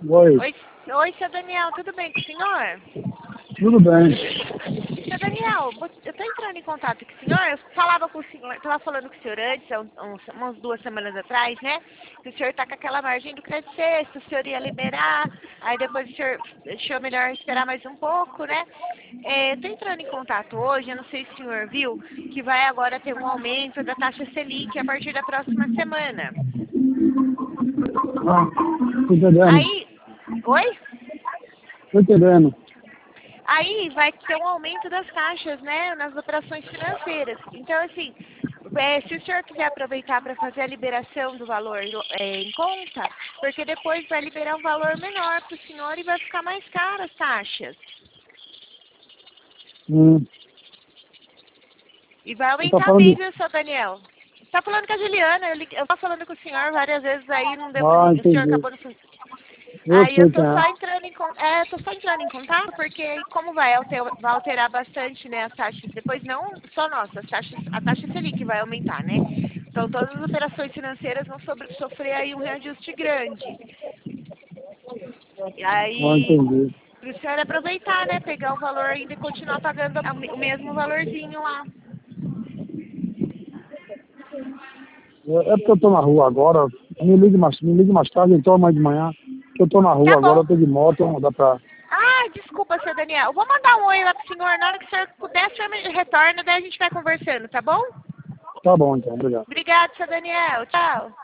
Oi, Oi, seu Daniel, tudo bem com o senhor? tudo bem? Seu Daniel, eu estou entrando em contato com o senhor, eu falava com o senhor, estava falando com o senhor antes, umas 2 semanas atrás, né? Que o senhor está com aquela margem do crédito sexto, o senhor ia liberar, aí depois o senhor achou melhor esperar mais um pouco, né? Estou entrando em contato hoje, eu não sei se o senhor viu, que vai agora ter um aumento da taxa Selic a partir da próxima semana. Ah, tô entendendo, Aí, oi? tô entendendo. Aí vai ter um aumento das taxas, né, nas operações financeiras. Então, assim, se o senhor quiser aproveitar para fazer a liberação do valor em conta, porque depois vai liberar um valor menor para o senhor e vai ficar mais caro as taxas. Hum, E vai você tá aumentar falando de... mesmo, seu Daniel. Está falando com a Juliana, eu estava falando com o senhor várias vezes aí, não deu, Ah, o senhor entendi. acabou não. Eu Aí eu sei tô quem é. só entrando tô só entrando em contato porque como vai alterar bastante, né, as taxas, depois não só nossa, a taxa Selic vai aumentar, né? Então todas as operações financeiras vão sofrer aí um reajuste grande. E Ah, aí, entendi. pro senhor aproveitar, né, pegar o valor ainda e continuar pagando o mesmo valorzinho lá. É porque eu tô na rua agora. Me ligue mais tarde, então amanhã de manhã. Que eu tô na Tá rua agora, bom. eu tô de moto, não dá pra... Ah, desculpa, seu Daniel. Eu vou mandar um oi lá pro senhor. Na hora que o senhor puder, o senhor me retorna, daí a gente vai conversando, tá bom? Tá bom, então, obrigado. Obrigado, seu Daniel. Tchau.